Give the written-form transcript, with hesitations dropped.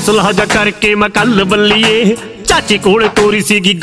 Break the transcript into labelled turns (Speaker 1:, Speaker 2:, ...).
Speaker 1: ਸੁਲ੍ਹਾ ਜਾ ਕਰਕੇ ਮੈਂ ਕੱਲ ਬੱਲੀਏ ਚਾਚੇ ਕੋਲ ਤੋਰੀ ਸੀਗੀ